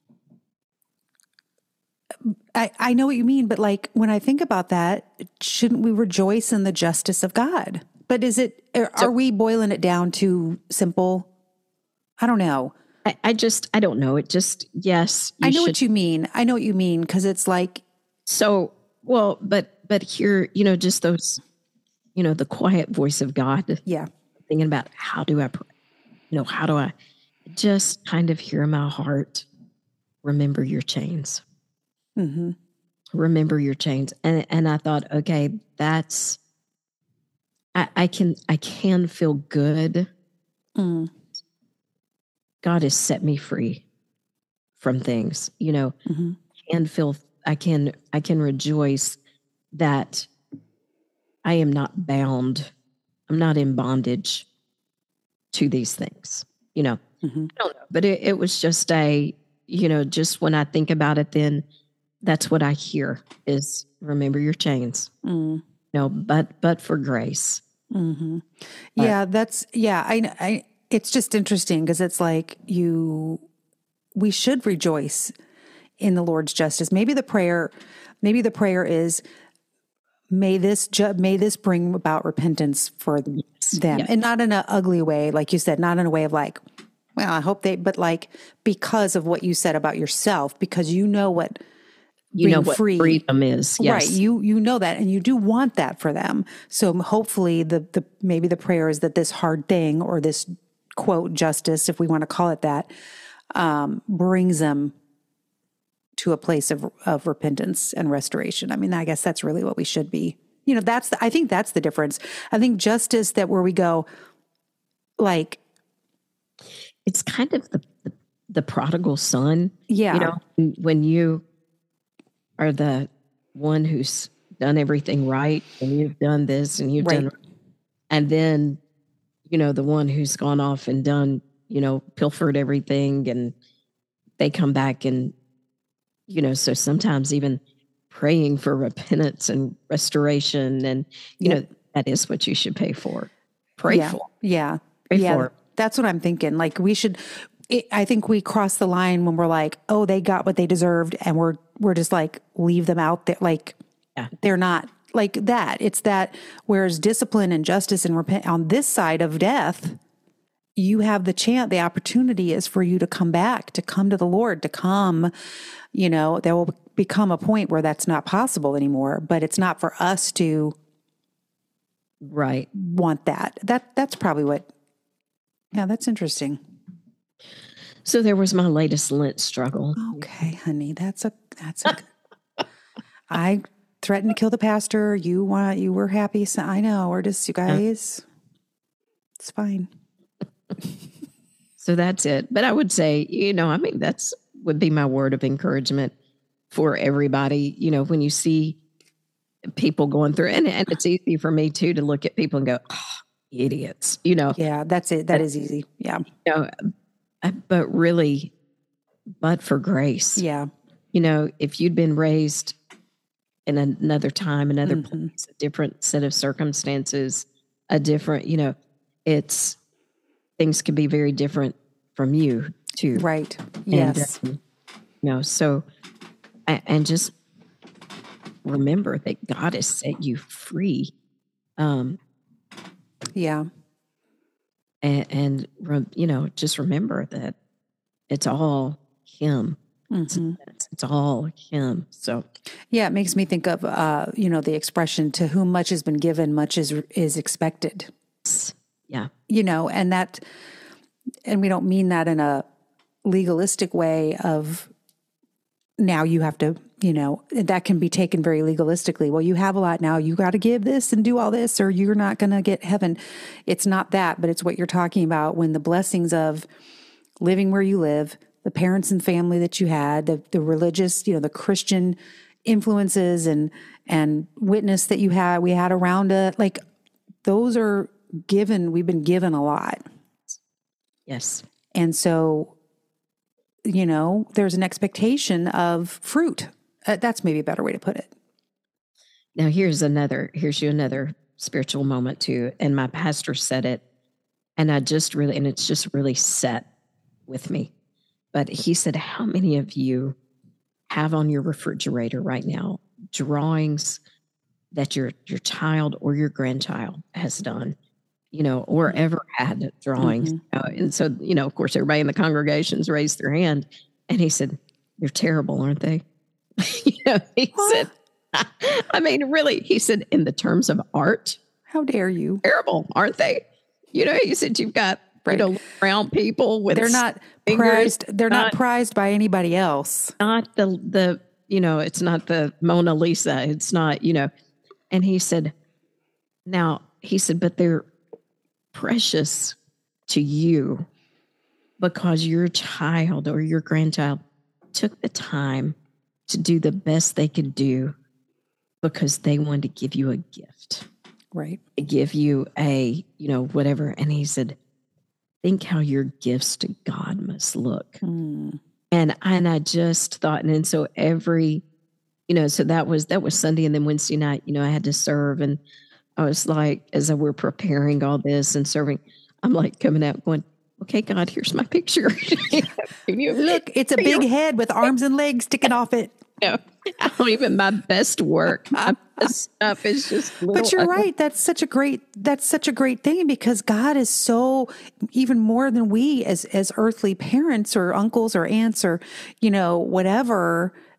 I, I know what you mean, but like when I think about that, shouldn't we rejoice in the justice of God? But is it, are, so, are we boiling it down to simple? I don't know. I, I just, I don't know. It just, yes. I know should. what you mean. I know what you mean. Cause it's like. So, well, but, but here, you know, just those, you know, the quiet voice of God. Yeah. Thinking about how do I pray? You know, how do I just kind of hear in my heart, remember your chains. Mm-hmm. Remember your chains. And and I thought, okay, that's, I, I can, I can feel good. Mm. God has set me free from things, you know, mm-hmm. and feel, I can, I can rejoice that I am not bound. I'm not in bondage to these things, you know, mm-hmm. I don't know, but it, it was just a, you know, just when I think about it, then that's what I hear is remember your chains, mm. you know, but, but for grace. Mm-hmm. Yeah. But, that's, yeah. I, I, it's just interesting because it's like you, we should rejoice in the Lord's justice. Maybe the prayer, maybe the prayer is, May this ju- may this bring about repentance for yes. them, yes. and not in an ugly way, like you said, not in a way of like, well, I hope they, but like because of what you said about yourself, because you know what you know what free. freedom is. Yes. Right. You you know that, and you do want that for them. So hopefully the the maybe the prayer is that this hard thing, or this quote justice, if we want to call it that, um, brings them to a place of of repentance and restoration. I mean, I guess that's really what we should be. You know, that's the, I think that's the difference. I think justice, that where we go, like, it's kind of the the, the prodigal son. Yeah. You know, when you are the one who's done everything right, and you've done this and you've Right. done, and then, you know, the one who's gone off and done, you know, pilfered everything, and they come back, and, you know, so sometimes even praying for repentance and restoration, and, you Yep. know, that is what you should pay for. Pray yeah. for. Yeah. Pray yeah. for. That's what I'm thinking. Like, we should, it, I think we cross the line when we're like, oh, they got what they deserved, and we're, we're just like, leave them out there. Like, Yeah. they're not like that. It's that, whereas discipline and justice and repent on this side of death, you have the chance, the opportunity is for you to come back, to come to the Lord, to come, you know, there will become a point where that's not possible anymore, but it's not for us to Right. want that. That, that's probably what, yeah, that's interesting. So there was my latest Lent struggle. Okay, honey, that's a, that's a, I threatened to kill the pastor. You want, you were happy. So I know, we're just, you guys, it's fine. So that's it. But I would say, you know, I mean, that's would be my word of encouragement for everybody. You know, when you see people going through, and, and it's easy for me too to look at people and go, oh, idiots, you know. Yeah, that's it. That is easy. Yeah. You know, but really, but for grace. Yeah. You know, if you'd been raised in another time, another Mhm. place, a different set of circumstances, a different, you know, it's, things can be very different from you too. Right. And, Yes. um, you know, so, a- and just remember that God has set you free. Um, Yeah. and, and rem- you know, just remember that it's all Him. hmm It's, it's all Him. So, Yeah. It makes me think of, uh, you know, the expression, to whom much has been given, much is, is expected, yeah. you know, and that, and we don't mean that in a legalistic way of, now you have to, you know, that can be taken very legalistically. Well, you have a lot now, you got to give this and do all this, or you're not going to get heaven. It's not that, but it's what you're talking about, when the blessings of living where you live, the parents and family that you had, the, the religious, you know, the Christian influences and, and witness that you had, we had around it, like those are given, we've been given a lot. Yes. And so, you know, there's an expectation of fruit. Uh, that's maybe a better way to put it. Now here's another, here's you another spiritual moment too. And my pastor said it, and I just really, and it's just really set with me. But he said, how many of you have on your refrigerator right now drawings that your, your child or your grandchild has done, you know, or ever had drawings? Mhm. Uh, and so, you know, of course, everybody in the congregations raised their hand. And he said, they're terrible, aren't they? you know, he What? said, I mean, really, he said, in the terms of art, How dare you? terrible, aren't they? You know, he said, you've got, Right. you know, round people with They're not fingers, prized. They're not, not- prized by anybody else. not the, the, you know, it's not the Mona Lisa. It's not, you know, and he said, now he said, but they're precious to you because your child or your grandchild took the time to do the best they could do because they wanted to give you a gift, Right. to give you a, you know, whatever. And he said, think how your gifts to God must look. Mm. And and I just thought, and then so every, you know, so that was that was Sunday, and then Wednesday night, you know, I had to serve, and I was like, as I were preparing all this and serving, I'm like coming out going, okay, God, here's my picture. Can you Look, it's a big head with arms and legs sticking off it. know, I don't even my best work. My best stuff is just. Little, But you're right. That's such a great, that's such a great thing, because God is so, even more than we as, as earthly parents or uncles or aunts or, you know, whatever,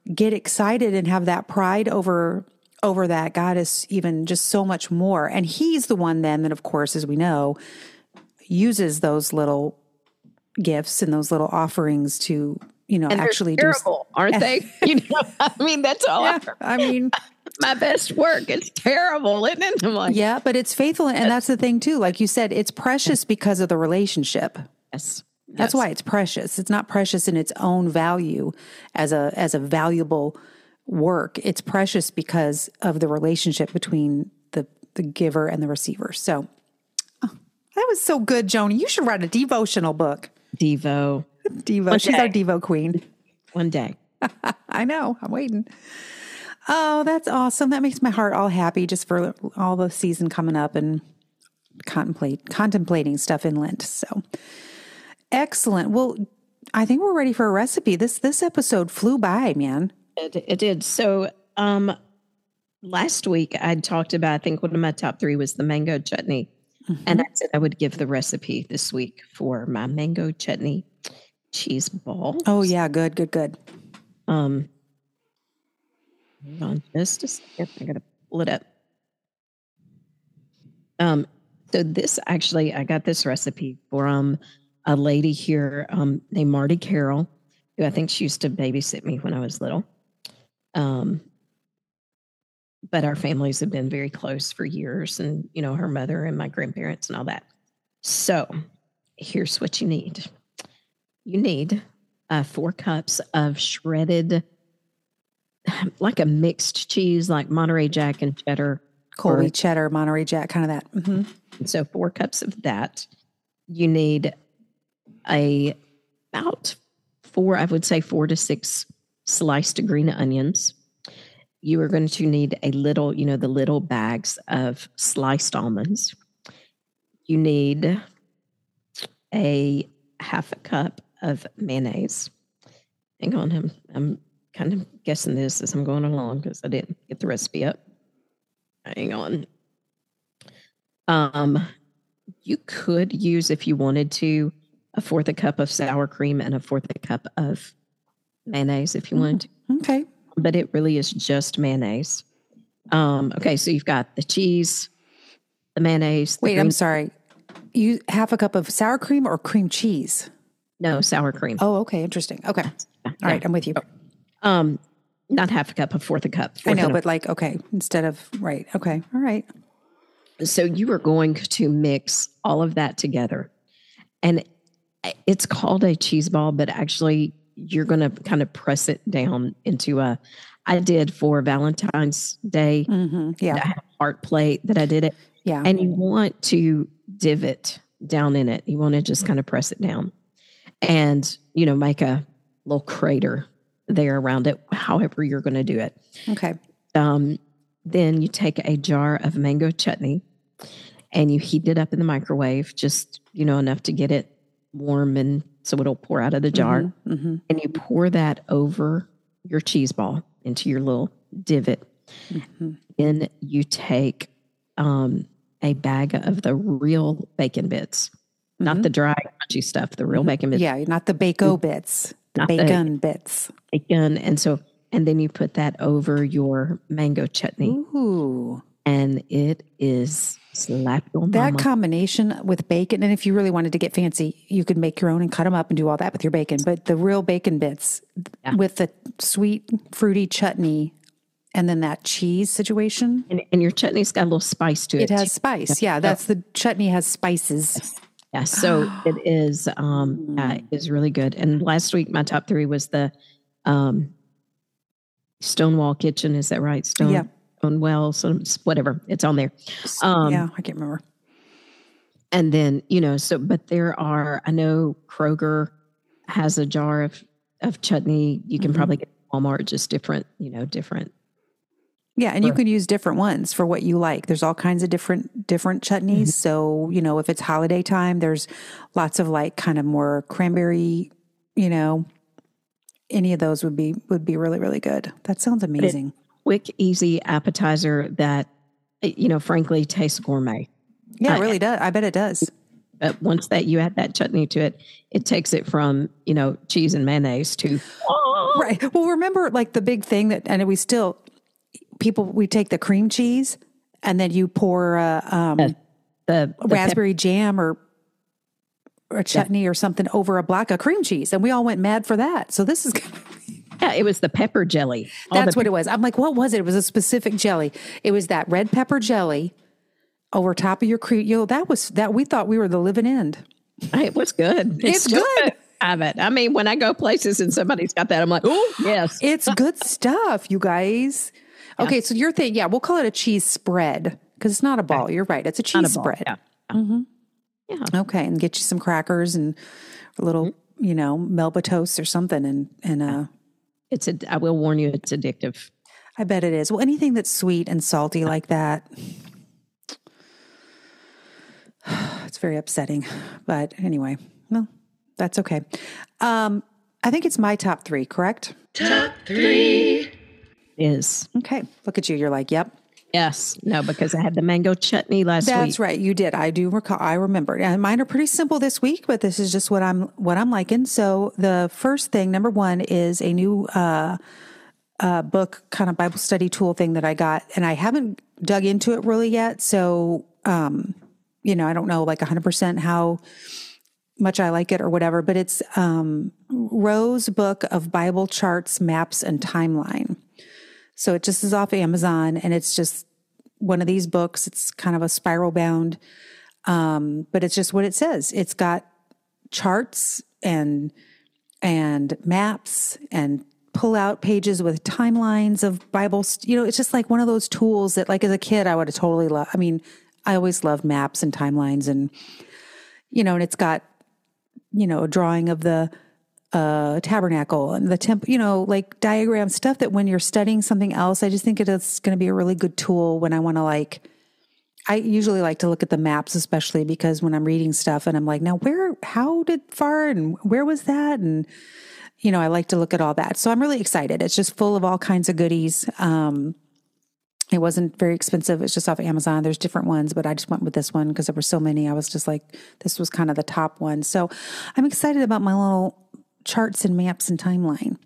get excited and have that pride over over that, God is even just so much more. And he's the one then that, of course, as we know, uses those little gifts and those little offerings to, you know, and actually they're terrible, do, aren't they? You know, I mean, that's all yeah, I, I mean, my best work. It's terrible, isn't it? I'm like, yeah, but it's faithful. And that's the thing too. Like you said, it's precious because of the relationship. yes. That's yes. why it's precious. It's not precious in its own value as a, as a valuable work. It's precious because of the relationship between the, the giver and the receiver. So oh, that was so good, Joni. You should write a devotional book. Devo. Devo. One She's day. our Devo queen. One day. I know. I'm waiting. Oh, that's awesome. That makes my heart all happy just for all the season coming up and contemplate contemplating stuff in Lent. So excellent. Well, I think we're ready for a recipe. This this episode flew by, man. It, it did. So um, last week I talked about, I think one of my top three was the mango chutney. Mm-hmm. And I said I would give the recipe this week for my mango chutney cheese ball. Oh, yeah. Good, good, good. Um, hold on just a second. I got to pull it up. Um, so this actually, I got this recipe from a lady here um, named Marty Carroll, who I think she used to babysit me when I was little. Um, but our families have been very close for years, and, you know, her mother and my grandparents and all that. So here's what you need. You need uh, four cups of shredded, like a mixed cheese, like Monterey Jack and cheddar. Colby or, cheddar, Monterey Jack, kind of that. Mm-hmm. So four cups of that. You need a about four, I would say four to six sliced green onions. You are going to need a little, you know, the little bags of sliced almonds. You need a half a cup of mayonnaise. Hang on, I'm, I'm kind of guessing this as I'm going along because I didn't get the recipe up. Hang on. Um, you could use, if you wanted to, a fourth a cup of sour cream and a fourth a cup of mayonnaise if you mm, wanted to. Okay. But it really is just mayonnaise. Um, okay, so you've got the cheese, the mayonnaise. The Wait, green- I'm sorry. You half a cup of sour cream or cream cheese? No, sour cream. Oh, okay. Interesting. Okay. All yeah. right. I'm with you. Um, not half a cup, a fourth a cup. I know, a- but like, okay, instead of, right. Okay. All right. So you are going to mix all of that together. And it's called a cheese ball, but actually you're going to kind of press it down into a, I did for Valentine's Day. Mm-hmm. Yeah. I had a heart plate that I did it. Yeah. And you want to divot down in it. You want to just kind of press it down and, you know, make a little crater there around it, however you're going to do it. Okay. Um, then you take a jar of mango chutney and you heat it up in the microwave, just, you know, enough to get it warm and so it'll pour out of the jar. Mm-hmm, mm-hmm. And you pour that over your cheese ball into your little divot. Mm-hmm. Then you take um, a bag of the real bacon bits, mm-hmm. not the dry, crunchy stuff, the real mm-hmm. bacon bits. Yeah, not the bacon bits, the not bacon the bits. Bacon. And so, and then you put that over your mango chutney. Ooh. And it is slap your mama. That combination with bacon, and if you really wanted to get fancy, you could make your own and cut them up and do all that with your bacon. But the real bacon bits yeah. with the sweet, fruity chutney and then that cheese situation. And, and your chutney's got a little spice to it. It has spice. Yeah, that's the chutney has spices. Yeah, so it is um, uh, it is really good. And last week, my top three was the um, Stonewall Kitchen. Is that right? Stone. Yeah. On well, so whatever, it's on there. Um, yeah, I can't remember. And then, you know, so, but there are, I know Kroger has a jar of, of chutney. You can mm-hmm. probably get Walmart, just different, you know, different. Yeah. And you can use different ones for what you like. There's all kinds of different, different chutneys. Mm-hmm. So, you know, if it's holiday time, there's lots of like kind of more cranberry, you know, any of those would be, would be really, really good. That sounds amazing. Quick, easy appetizer that, you know, frankly, tastes gourmet. Yeah, it uh, really does. I bet it does. But once that you add that chutney to it, it takes it from, you know, cheese and mayonnaise to, oh, Right. Well, remember like the big thing that, and we still, people, we take the cream cheese and then you pour uh, um, the, the, the raspberry pep- jam or or chutney yeah. or something over a block of cream cheese. And we all went mad for that. So this is going to be. Yeah, it was the pepper jelly. All That's the what it was. I'm like, what was it? It was a specific jelly. It was that red pepper jelly over top of your cream. You know, that was that we thought we were the living end. It was good. It's, it's good. Have it. I mean, when I go places and somebody's got that, I'm like, oh, yes. It's good stuff, you guys. Yeah. Okay, so your thing, yeah, we'll call it a cheese spread because it's not a ball. Okay. You're right. It's a cheese a spread. Yeah. Mm-hmm. Yeah. Okay, and get you some crackers and a little, mm-hmm. you know, Melba toast or something. And, and uh, it's a, I will warn you, it's addictive. I bet it is. Well, anything that's sweet and salty like that, it's very upsetting. But anyway, well, that's okay. Um, I think it's my top three, correct? Top three. Is. Okay. Look at you. You're like, yep. Yes. No, because I had the mango chutney last That's week. That's right. You did. I do recall. I remember. And mine are pretty simple this week, but this is just what I'm, what I'm liking. So the first thing, number one, is a new, uh, uh, book kind of Bible study tool thing that I got, and I haven't dug into it really yet. So, um, you know, I don't know like a hundred percent how much I like it or whatever, but it's, um, Rose Book of Bible Charts, Maps, and Timeline. So it just is off Amazon, and it's just one of these books. It's kind of a spiral bound, um, but it's just what it says. It's got charts and and maps and pull out pages with timelines of Bible. You know, it's just like one of those tools that, like as a kid, I would have totally loved. I mean, I always loved maps and timelines, and you know, and it's got you know a drawing of the uh, tabernacle and the temple, you know, like diagram stuff that when you're studying something else, I just think it's going to be a really good tool when I want to like, I usually like to look at the maps, especially because when I'm reading stuff and I'm like, now where, how did far and where was that? And, you know, I like to look at all that. So I'm really excited. It's just full of all kinds of goodies. Um, it wasn't very expensive. It's just off Amazon. There's different ones, but I just went with this one because there were so many. I was just like, this was kind of the top one. So I'm excited about my little charts and maps and timeline.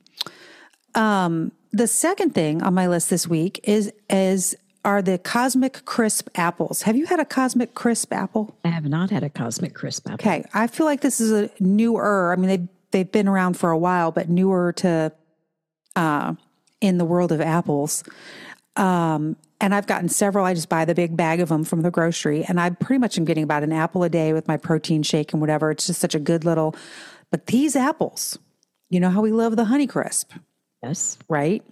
Um, the second thing on my list this week is, is, are the Cosmic Crisp apples. Have you had a Cosmic Crisp apple? I have not had a Cosmic Crisp apple. Okay. I feel like this is a newer, I mean, they, they've been around for a while, but newer to, uh, in the world of apples. Um, and I've gotten several. I just buy the big bag of them from the grocery, and I pretty much am getting about an apple a day with my protein shake and whatever. It's just such a good little, but these apples, you know how we love the Honeycrisp? Yes. Right?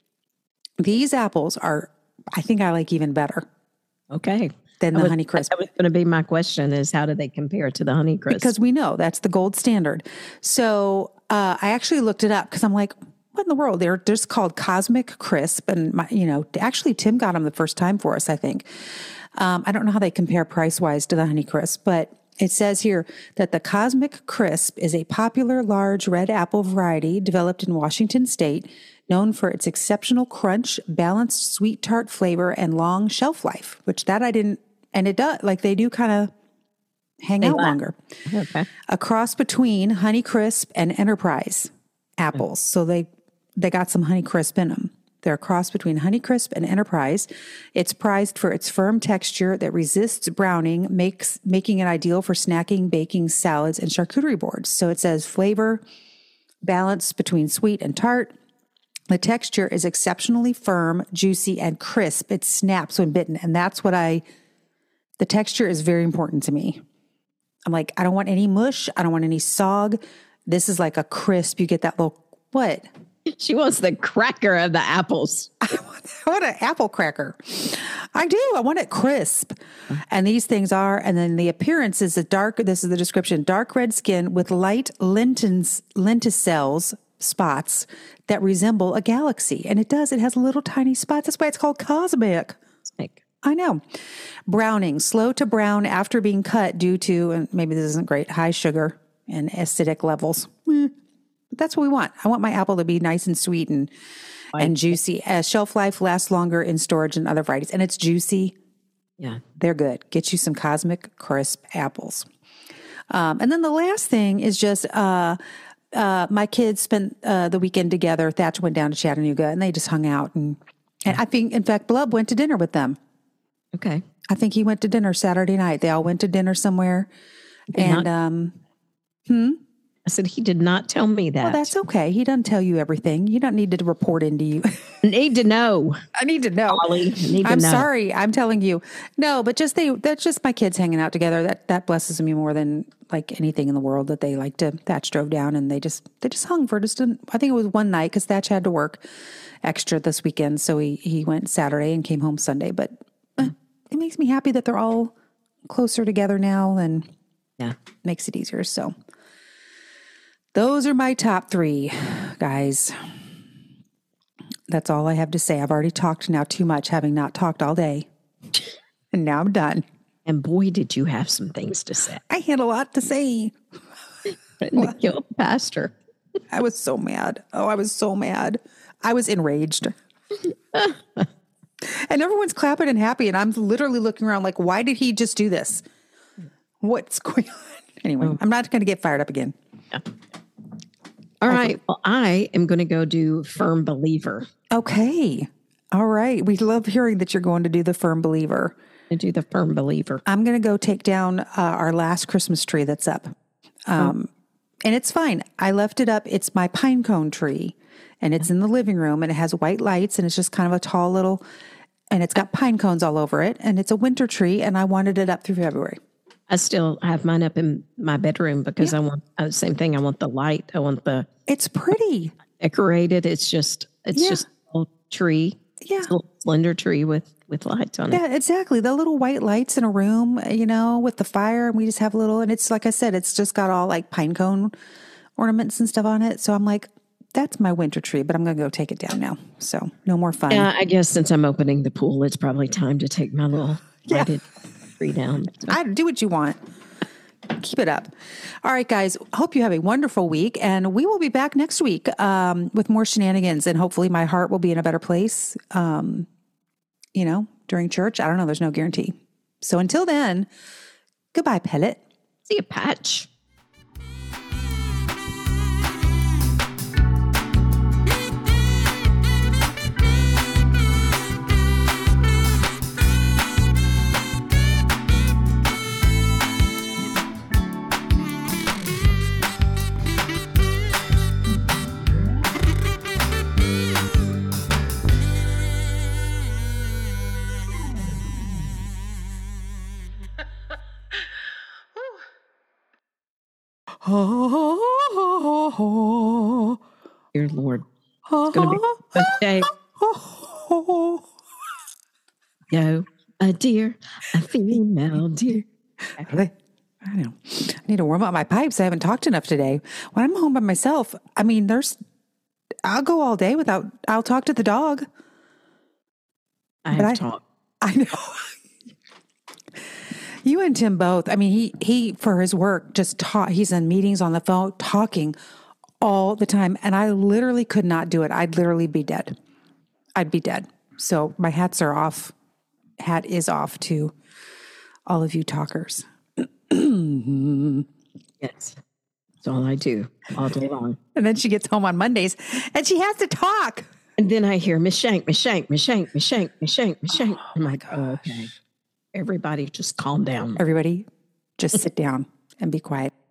These apples are, I think I like even better. Okay. Than the was, Honeycrisp. That was going to be my question is how do they compare to the Honeycrisp? Because we know that's the gold standard. So uh, I actually looked it up because I'm like, what in the world? They're just called Cosmic Crisp. And, my, you know, actually Tim got them the first time for us, I think. Um, I don't know how they compare price-wise to the Honeycrisp, but it says here that the Cosmic Crisp is a popular large red apple variety developed in Washington State, known for its exceptional crunch, balanced sweet tart flavor, and long shelf life, which that I didn't, and it does, like they do kind of hang they out laugh. longer. Okay. A cross between Honeycrisp and Enterprise apples. Okay. So they, they got some Honeycrisp in them. They're a cross between Honeycrisp and Enterprise. It's prized for its firm texture that resists browning, makes making it ideal for snacking, baking, salads, and charcuterie boards. So it says flavor, balance between sweet and tart. The texture is exceptionally firm, juicy, and crisp. It snaps when bitten. And that's what I, the texture is very important to me. I'm like, I don't want any mush. I don't want any sog. This is like a crisp. You get that little, what? She wants the cracker of the apples. I want, I want an apple cracker. I do. I want it crisp. And these things are, and then the appearance is a dark, this is the description, dark red skin with light lentils, lenticels spots that resemble a galaxy. And it does. It has little tiny spots. That's why it's called cosmic. Cosmic. I know. Browning, slow to brown after being cut due to, and maybe this isn't great, high sugar and acidic levels. Mm. But that's what we want. I want my apple to be nice and sweet and Fine. and juicy. Uh, shelf life lasts longer in storage than other varieties. And it's juicy. Yeah. They're good. Get you some Cosmic Crisp apples. Um, and then the last thing is just uh, uh, my kids spent uh, the weekend together. Thatch went down to Chattanooga and they just hung out. And, and I think, in fact, Blub went to dinner with them. Okay. I think he went to dinner Saturday night. They all went to dinner somewhere. Did and, not- um, hmm? I said, he did not tell me that. Well, that's okay. He doesn't tell you everything. You don't need to report into you. I need to know. I need to know. Ollie, I need to I'm know. sorry. I'm telling you. No, but just they, that's just my kids hanging out together. That, that blesses me more than like anything in the world that they like to. Thatch drove down and they just, they just hung for just, a, I think it was one night because Thatch had to work extra this weekend. So he, he went Saturday and came home Sunday, but uh, it makes me happy that they're all closer together now and Yeah. makes it easier. So those are my top three, guys. That's all I have to say. I've already talked now too much, having not talked all day. And now I'm done. And boy, did you have some things to say. I had a lot to say. To kill the pastor. I was so mad. Oh, I was so mad. I was enraged. And everyone's clapping and happy. And I'm literally looking around like, why did he just do this? What's going on? Anyway, I'm not going to get fired up again. Yeah. All right. Well, I am going to go do Firm Believer. Okay. All right. We love hearing that you're going to do the Firm Believer. And do the Firm Believer. I'm going to go take down uh, our last Christmas tree that's up. Um, oh. And it's fine. I left it up. It's my pine cone tree and it's in the living room and it has white lights and it's just kind of a tall little, and it's got pine cones all over it. And it's a winter tree and I wanted it up through February. I still have mine up in my bedroom because yeah. I want uh, same thing. I want the light. I want the. It's pretty decorated. It's just it's yeah. just a little tree. Yeah, it's a little slender tree with with lights on yeah, it. Yeah, exactly. The little white lights in a room, you know, with the fire, and we just have a little. And it's like I said, it's just got all like pine cone ornaments and stuff on it. So I'm like, that's my winter tree, but I'm going to go take it down now. So no more fun. Yeah, I guess since I'm opening the pool, it's probably time to take my little yeah. lighted tree down. So. I do what you want. Keep it up. All right, guys. Hope you have a wonderful week, and we will be back next week um, with more shenanigans, and hopefully my heart will be in a better place, um, you know, during church. I don't know. There's no guarantee. So until then, goodbye, Pellet. See you, Patch. Dear Lord, it's going to be a day. Yo, a deer, a female deer. I know. I need to warm up my pipes. I haven't talked enough today. When I'm home by myself, I mean, there's, I'll go all day without, I'll talk to the dog. I have I, talked. I know. You and Tim both. I mean, he, he, for his work, just taught, he's in meetings on the phone, talking all the time. And I literally could not do it. I'd literally be dead. I'd be dead. So my hats are off. Hat is off to all of you talkers. Yes. That's all I do all day long. And then she gets home on Mondays and she has to talk. And then I hear Miss Shank, Miss Shank, Miss Shank, Miss Shank, Miss Shank, Miss Shank. Oh, I'm like, oh, okay. Everybody just calm down. Everybody just sit down and be quiet.